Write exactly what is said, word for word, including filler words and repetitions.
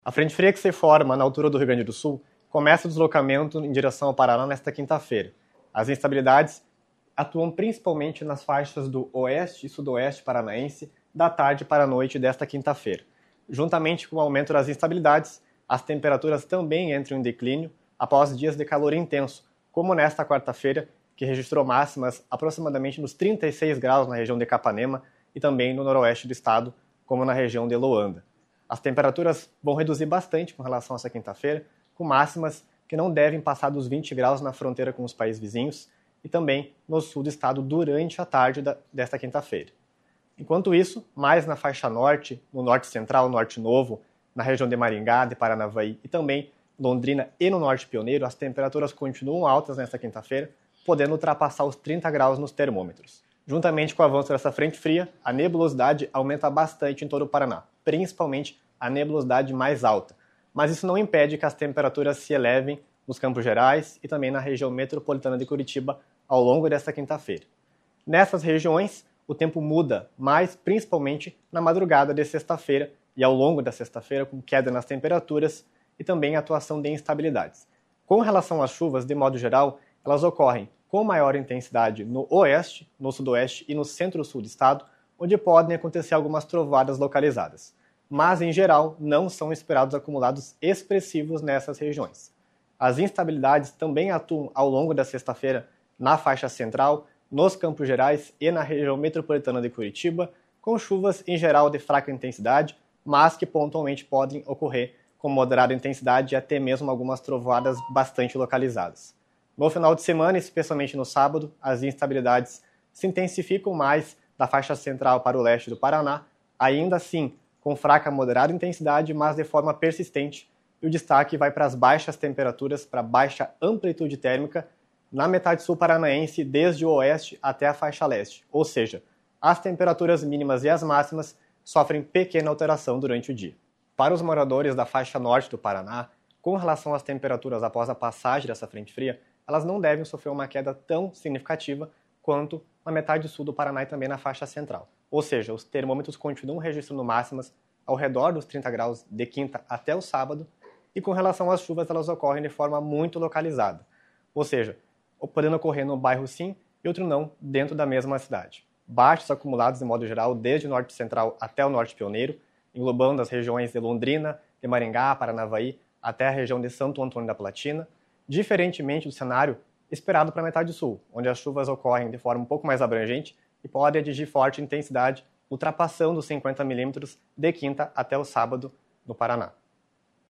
A frente fria que se forma na altura do Rio Grande do Sul começa o deslocamento em direção ao Paraná nesta quinta-feira. As instabilidades atuam principalmente nas faixas do oeste e sudoeste paranaense da tarde para a noite desta quinta-feira. Juntamente com o aumento das instabilidades, as temperaturas também entram em declínio após dias de calor intenso, como nesta quarta-feira, que registrou máximas aproximadamente nos trinta e seis graus na região de Capanema e também no noroeste do estado, como na região de Loanda. As temperaturas vão reduzir bastante com relação a essa quinta-feira, com máximas que não devem passar dos vinte graus na fronteira com os países vizinhos e também no sul do estado durante a tarde da, desta quinta-feira. Enquanto isso, mais na faixa norte, no norte central, norte novo, na região de Maringá, de Paranavaí e também Londrina e no norte pioneiro, as temperaturas continuam altas nesta quinta-feira, podendo ultrapassar os trinta graus nos termômetros. Juntamente com o avanço dessa frente fria, a nebulosidade aumenta bastante em todo o Paraná, principalmente a nebulosidade mais alta. Mas isso não impede que as temperaturas se elevem nos Campos Gerais e também na região metropolitana de Curitiba ao longo desta quinta-feira. Nessas regiões, o tempo muda, mas principalmente na madrugada de sexta-feira e ao longo da sexta-feira, com queda nas temperaturas e também atuação de instabilidades. Com relação às chuvas, de modo geral, elas ocorrem com maior intensidade no oeste, no sudoeste e no centro-sul do estado, onde podem acontecer algumas trovoadas localizadas. Mas, em geral, não são esperados acumulados expressivos nessas regiões. As instabilidades também atuam ao longo da sexta-feira na faixa central, nos Campos Gerais e na região metropolitana de Curitiba, com chuvas em geral de fraca intensidade, mas que pontualmente podem ocorrer com moderada intensidade e até mesmo algumas trovoadas bastante localizadas. No final de semana, especialmente no sábado, as instabilidades se intensificam mais da faixa central para o leste do Paraná, ainda assim com fraca a moderada intensidade, mas de forma persistente, e o destaque vai para as baixas temperaturas, para baixa amplitude térmica, na metade sul paranaense, desde o oeste até a faixa leste, ou seja, as temperaturas mínimas e as máximas sofrem pequena alteração durante o dia. Para os moradores da faixa norte do Paraná, com relação às temperaturas após a passagem dessa frente fria, elas não devem sofrer uma queda tão significativa quanto na metade sul do Paraná e também na faixa central. Ou seja, os termômetros continuam registrando máximas ao redor dos trinta graus de quinta até o sábado, e com relação às chuvas, elas ocorrem de forma muito localizada. Ou seja, podendo ocorrer no bairro sim e outro não, dentro da mesma cidade. Baixos acumulados de modo geral, desde o norte central até o norte pioneiro, englobando as regiões de Londrina, de Maringá, Paranavaí, até a região de Santo Antônio da Platina, diferentemente do cenário esperado para a metade sul, onde as chuvas ocorrem de forma um pouco mais abrangente e podem atingir forte intensidade, ultrapassando os cinquenta milímetros de quinta até o sábado no Paraná.